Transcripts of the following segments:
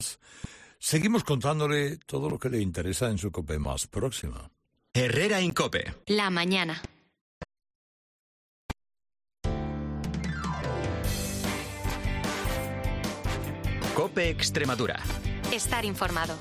Seguimos contándole todo lo que le interesa en su COPE más próxima. Herrera Incope. La mañana. COPE Extremadura. Estar informado.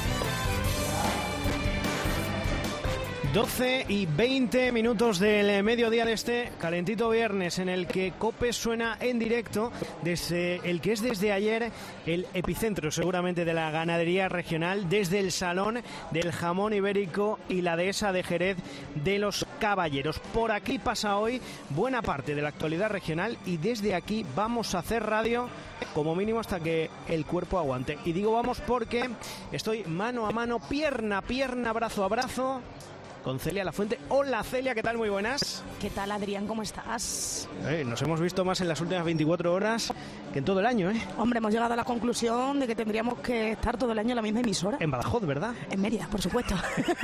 12:20 del mediodía de este calentito viernes en el que COPE suena en directo desde el que es desde ayer el epicentro seguramente de la ganadería regional, desde el Salón del Jamón Ibérico y la Dehesa de Jerez de los Caballeros. Por aquí pasa hoy buena parte de la actualidad regional y desde aquí vamos a hacer radio como mínimo hasta que el cuerpo aguante. Y digo vamos porque estoy mano a mano, pierna a pierna, brazo a brazo con Celia Lafuente. Hola Celia, ¿qué tal? Muy buenas. ¿Qué tal, Adrián? ¿Cómo estás? Nos hemos visto más en las últimas 24 horas que en todo el año, ¿eh? Hombre, hemos llegado a la conclusión de que tendríamos que estar todo el año en la misma emisora. En Badajoz, ¿verdad? En Mérida, por supuesto.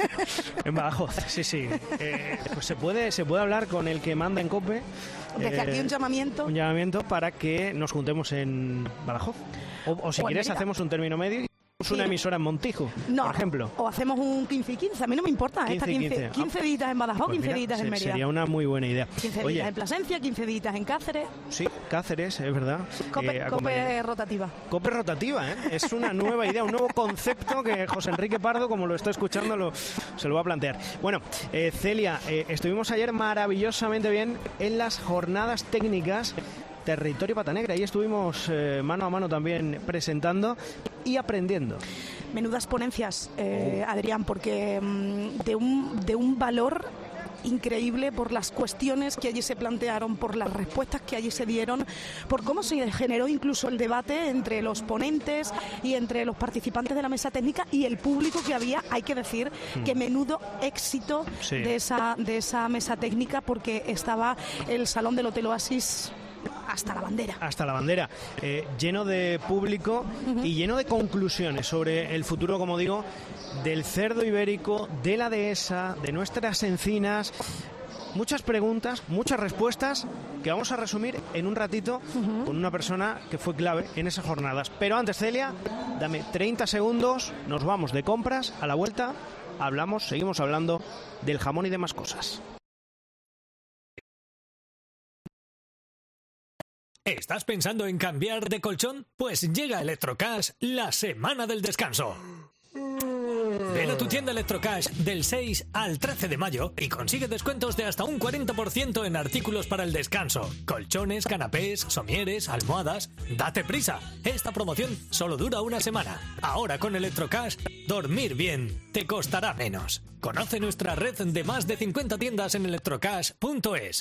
En Badajoz, sí. Pues se puede hablar con el que manda en COPE. Desde aquí un llamamiento. Un llamamiento para que nos juntemos en Badajoz. O si quieres hacemos un término medio. Una emisora en Montijo, por ejemplo. O hacemos un 15 y 15, a mí no me importa. 15 días en Badajoz, pues 15 días en Mérida. Sería una muy buena idea. 15 días en Plasencia, 15 días en Cáceres. Sí, Cáceres, es verdad. COPE rotativa. COPE rotativa, ¿eh? Es una nueva idea, un nuevo concepto que José Enrique Pardo, como lo está escuchando, se lo va a plantear. Bueno, Celia, estuvimos ayer maravillosamente bien en las jornadas técnicas Territorio Pata Negra y estuvimos mano a mano también presentando y aprendiendo. Menudas ponencias, Adrián, porque de un valor increíble por las cuestiones que allí se plantearon, por las respuestas que allí se dieron, por cómo se generó incluso el debate entre los ponentes y entre los participantes de la mesa técnica y el público que había. Hay que decir que menudo éxito de esa mesa técnica, porque estaba el Salón del Hotel Oasis hasta la bandera, lleno de público y lleno de conclusiones sobre el futuro, como digo, del cerdo ibérico, de la dehesa, de nuestras encinas. Muchas preguntas, muchas respuestas que vamos a resumir en un ratito con una persona que fue clave en esas jornadas. Pero antes, Celia, dame 30 segundos, nos vamos de compras, a la vuelta seguimos hablando del jamón y demás cosas. ¿Estás pensando en cambiar de colchón? Pues llega Electrocash, la semana del descanso. Ven a tu tienda Electrocash del 6 al 13 de mayo y consigue descuentos de hasta un 40% en artículos para el descanso. Colchones, canapés, somieres, almohadas. ¡Date prisa! Esta promoción solo dura una semana. Ahora con Electrocash, dormir bien te costará menos. Conoce nuestra red de más de 50 tiendas en electrocash.es.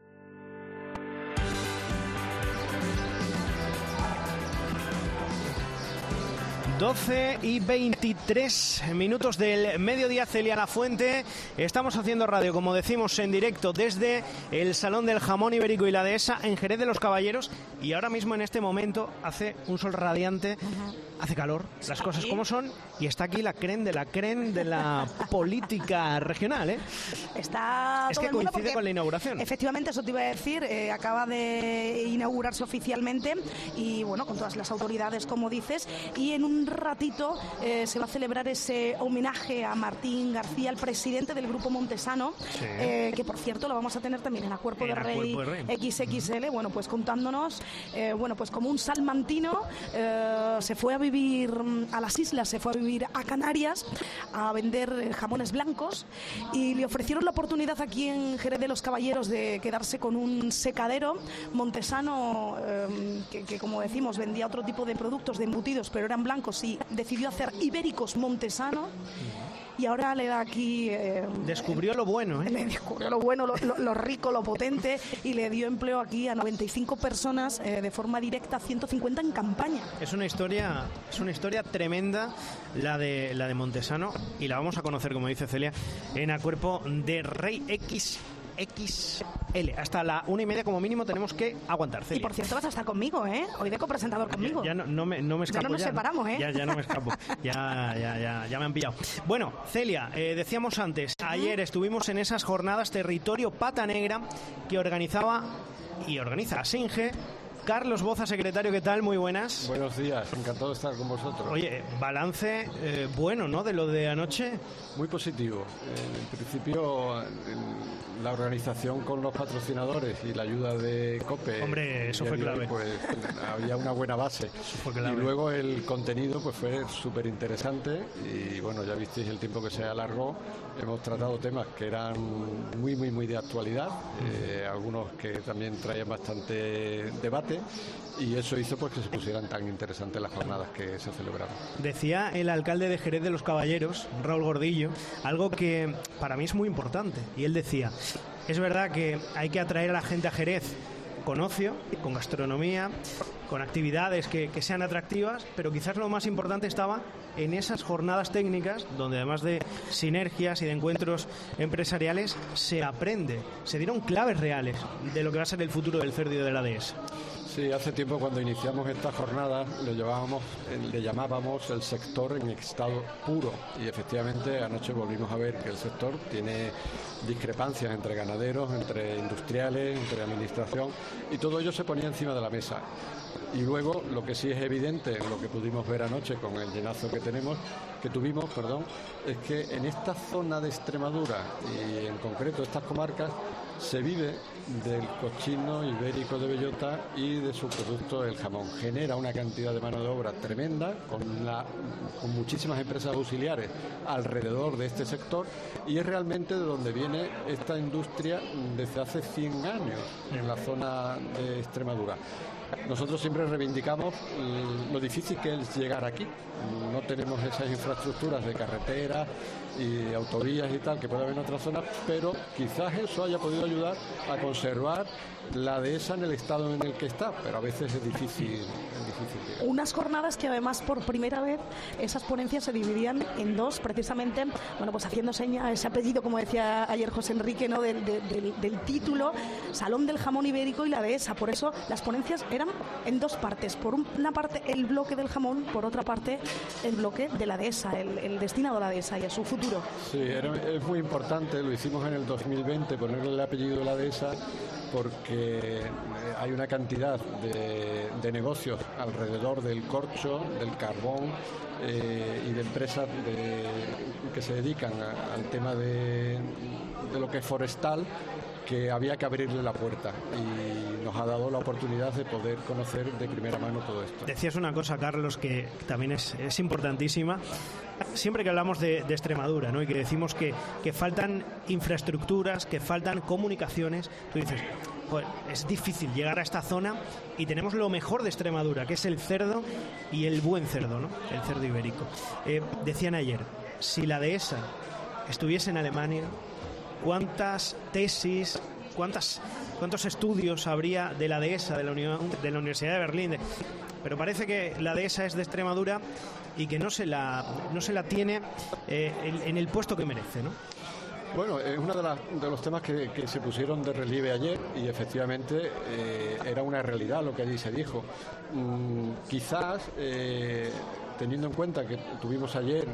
12:23 del mediodía, Celia Lafuente. Estamos haciendo radio, como decimos, en directo desde el Salón del Jamón Ibérico y la Dehesa en Jerez de los Caballeros. Y ahora mismo, en este momento, hace un sol radiante, hace calor, las cosas como son. Y está aquí la creen de la política regional, ¿eh? Está es que coincide con la inauguración. Efectivamente, eso te iba a decir. Acaba de inaugurarse oficialmente y, bueno, con todas las autoridades, como dices. Y en un ratito se va a celebrar ese homenaje a Martín García, el presidente del Grupo Montesano, que por cierto lo vamos a tener también en la Cuerpo de Rey XXL, bueno, pues contándonos, pues como un salmantino se fue a vivir a las islas, se fue a vivir a Canarias a vender jamones blancos y le ofrecieron la oportunidad aquí en Jerez de los Caballeros de quedarse con un secadero montesano que como decimos vendía otro tipo de productos, de embutidos, pero eran blancos, y decidió hacer ibéricos montesanos y ahora le da aquí... descubrió lo bueno, ¿eh? Le descubrió lo bueno, lo rico, lo potente, y le dio empleo aquí a 95 personas de forma directa, 150 en campaña. Es una historia tremenda la de Montesano, y la vamos a conocer, como dice Celia, en el Cuerpo de Rey XXL. Hasta la 1:30 como mínimo tenemos que aguantar, Celia. Y por cierto, vas a estar conmigo, ¿eh? Hoy de copresentador conmigo. Ya no me escapo. Ya no nos separamos, ¿eh? Ya no me escapo. Ya me han pillado. Bueno, Celia, decíamos antes, ayer estuvimos en esas jornadas Territorio Pata Negra que organizaba y organiza Asinge Carlos Boza, secretario, ¿qué tal? Muy buenas. Buenos días, encantado de estar con vosotros. Oye, balance bueno, ¿no?, de lo de anoche. Muy positivo. En principio, la organización con los patrocinadores y la ayuda de COPE. Hombre, eso fue clave. Pues había una buena base. Eso fue clave. Y luego el contenido pues fue súper interesante y bueno, ya visteis el tiempo que se alargó. Hemos tratado temas que eran muy de actualidad, algunos que también traían bastante debate, y eso hizo pues que se pusieran tan interesantes las jornadas que se celebraron. Decía el alcalde de Jerez de los Caballeros, Raúl Gordillo, algo que para mí es muy importante, y él decía: es verdad que hay que atraer a la gente a Jerez con ocio, con gastronomía, con actividades que sean atractivas, pero quizás lo más importante estaba en esas jornadas técnicas donde, además de sinergias y de encuentros empresariales, se aprende, se dieron claves reales de lo que va a ser el futuro del cerdo y de la dehesa. Sí, hace tiempo cuando iniciamos esta jornada le llamábamos el sector en estado puro, y efectivamente anoche volvimos a ver que el sector tiene discrepancias entre ganaderos, entre industriales, entre administración, y todo ello se ponía encima de la mesa. Y luego lo que sí es evidente, lo que pudimos ver anoche con el llenazo que tuvimos, es que en esta zona de Extremadura y en concreto estas comarcas se vive del cochino ibérico de bellota y de su producto, el jamón. Genera una cantidad de mano de obra tremenda con muchísimas empresas auxiliares alrededor de este sector, y es realmente de donde viene esta industria desde hace 100 años en la zona de Extremadura. Nosotros siempre reivindicamos lo difícil que es llegar aquí. No tenemos esas infraestructuras de carreteras y autovías y tal que puede haber en otras zonas, pero quizás eso haya podido ayudar a conservar la dehesa en el estado en el que está, pero a veces es difícil llegar. Unas jornadas que además por primera vez esas ponencias se dividían en dos, precisamente, bueno, pues haciendo seña ese apellido, como decía ayer José Enrique, ¿no?, del título, Salón del Jamón Ibérico y la dehesa. Por eso las ponencias eran en dos partes: por una parte el bloque del jamón, por otra parte el bloque de la dehesa, el destinado a la dehesa y a su futuro. Sí, es muy importante, lo hicimos en el 2020, ponerle el apellido de la dehesa, porque hay una cantidad de negocios alrededor del corcho, del carbón y de empresas que se dedican al tema de lo que es forestal, que había que abrirle la puerta, y nos ha dado la oportunidad de poder conocer de primera mano todo esto. Decías una cosa, Carlos, que también es importantísima. Siempre que hablamos de Extremadura, ¿no?, y que decimos que faltan infraestructuras, que faltan comunicaciones, tú dices: joder, es difícil llegar a esta zona, y tenemos lo mejor de Extremadura, que es el cerdo, y el buen cerdo, ¿no?, el cerdo ibérico. Decían ayer, si la dehesa estuviese en Alemania, ¿cuántas tesis, cuántos estudios habría de la dehesa de la Universidad de Berlín? Pero parece que la dehesa es de Extremadura y que no se la tiene en el puesto que merece, ¿no? Bueno, es uno de los temas que se pusieron de relieve ayer, y efectivamente era una realidad lo que allí se dijo. Quizás teniendo en cuenta que tuvimos ayer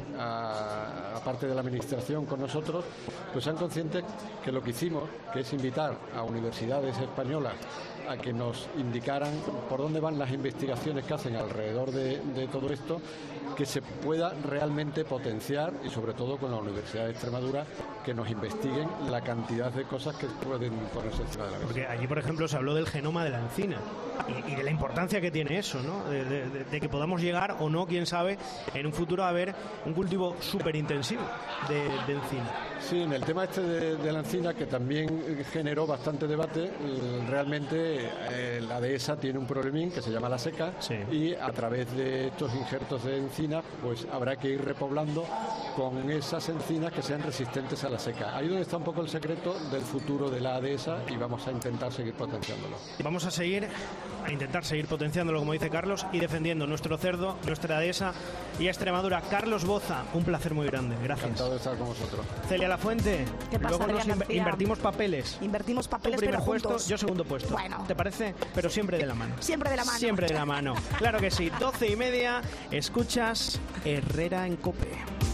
a parte de la administración con nosotros, pues sean conscientes que lo que hicimos, que es invitar a universidades españolas a que nos indicaran por dónde van las investigaciones que hacen alrededor de todo esto, que se pueda realmente potenciar, y sobre todo con la Universidad de Extremadura, que nos investiguen la cantidad de cosas que pueden ponerse encima de la mesa. Porque allí, por ejemplo, se habló del genoma de la encina y de la importancia que tiene eso, ¿no? De que podamos llegar o no, quién sabe, en un futuro a ver un cultivo súper intensivo de encina. Sí, en el tema este de la encina, que también generó bastante debate, realmente la dehesa tiene un problemín que se llama la seca, sí, y a través de estos injertos de encina pues habrá que ir repoblando con esas encinas que sean resistentes a la seca. Ahí donde está un poco el secreto del futuro de la dehesa, y vamos a intentar seguir potenciándolo. Vamos a intentar seguir potenciándolo, como dice Carlos, y defendiendo nuestro cerdo, nuestra dehesa y a Extremadura. Carlos Boza, un placer muy grande. Gracias. Encantado de estar con vosotros. Celia Lafuente. ¿Qué pasa, luego nos Adrián García? invertimos papeles. Invertimos papeles, Tú primer pero puesto, juntos. yo segundo puesto. Bueno. ¿Te parece? Pero siempre de la mano. Siempre de la mano. Siempre de la mano. Claro que sí. 12:30. Escuchas Herrera en COPE.